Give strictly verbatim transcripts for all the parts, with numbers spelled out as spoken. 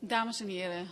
Dames en heren,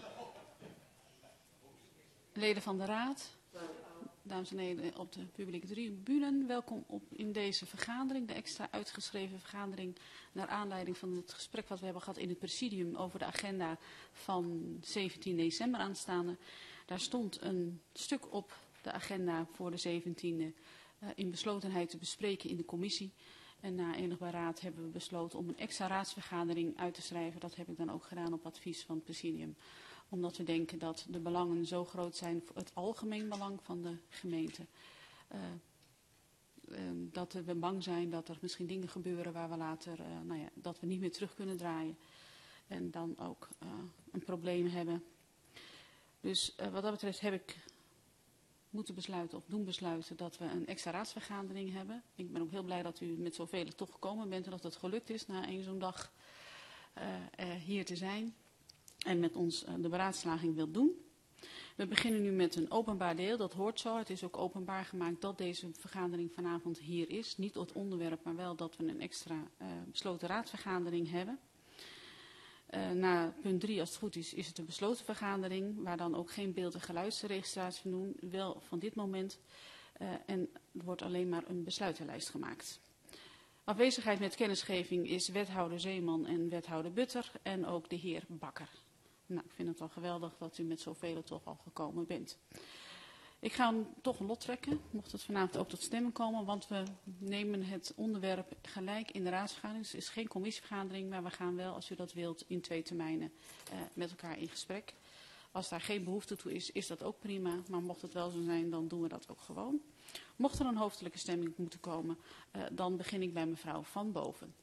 leden van de Raad, dames en heren op de publieke tribune, welkom op in deze vergadering, de extra uitgeschreven vergadering naar aanleiding van het gesprek wat we hebben gehad in het presidium over de agenda van zeventien december aanstaande. Daar stond een stuk op de agenda voor de zeventiende uh, in beslotenheid te bespreken in de commissie. En na enig beraad hebben we besloten om een extra raadsvergadering uit te schrijven. Dat heb ik dan ook gedaan op advies van het presidium. Omdat we denken dat de belangen zo groot zijn voor het algemeen belang van de gemeente. Uh, uh, dat we bang zijn dat er misschien dingen gebeuren waar we later, uh, nou ja, dat we niet meer terug kunnen draaien. En dan ook uh, een probleem hebben. Dus uh, wat dat betreft heb ik moeten besluiten of doen besluiten dat we een extra raadsvergadering hebben. Ik ben ook heel blij dat u met zoveel toch gekomen bent en dat het gelukt is na één zo'n dag uh, uh, hier te zijn. En met ons uh, de beraadslaging wilt doen. We beginnen nu met een openbaar deel, dat hoort zo. Het is ook openbaar gemaakt dat deze vergadering vanavond hier is. Niet het onderwerp, maar wel dat we een extra uh, besloten raadsvergadering hebben. Uh, na punt drie, als het goed is, is het een besloten vergadering, waar dan ook geen beeld- en geluidsregistratie doen, wel van dit moment. Uh, en er wordt alleen maar een besluitenlijst gemaakt. Afwezigheid met kennisgeving is wethouder Zeeman en wethouder Butter en ook de heer Bakker. Nou, ik vind het al geweldig dat u met zoveel toch al gekomen bent. Ik ga hem toch een lot trekken, mocht het vanavond ook tot stemmen komen, want we nemen het onderwerp gelijk in de raadsvergadering. Dus het is geen commissievergadering, maar we gaan wel, als u dat wilt, in twee termijnen uh, met elkaar in gesprek. Als daar geen behoefte toe is, is dat ook prima, maar mocht het wel zo zijn, dan doen we dat ook gewoon. Mocht er een hoofdelijke stemming moeten komen, uh, dan begin ik bij mevrouw Van Boven.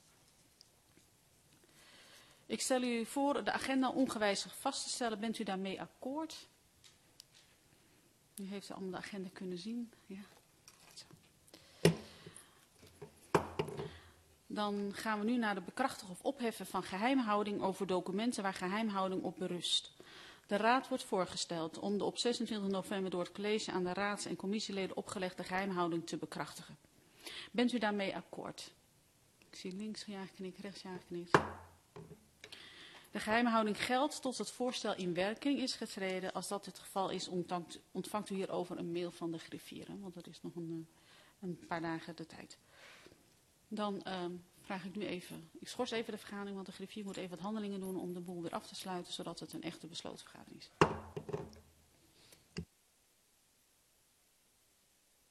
Ik stel u voor de agenda ongewijzigd vast te stellen. Bent u daarmee akkoord? U heeft allemaal de agenda kunnen zien. Ja. Zo. Dan gaan we nu naar de bekrachtigen of opheffen van geheimhouding over documenten waar geheimhouding op berust. De Raad wordt voorgesteld om de op zesentwintig november door het college aan de raads- en commissieleden opgelegde geheimhouding te bekrachtigen. Bent u daarmee akkoord? Ik zie links ja geknikt, rechts ja geknikt. De geheimhouding geldt tot het voorstel in werking is getreden. Als dat het geval is, ontvangt, ontvangt u hierover een mail van de griffieren, want dat is nog een, een paar dagen de tijd. Dan uh, vraag ik nu even, ik schors even de vergadering, want de griffier moet even wat handelingen doen om de boel weer af te sluiten, zodat het een echte besloten vergadering is.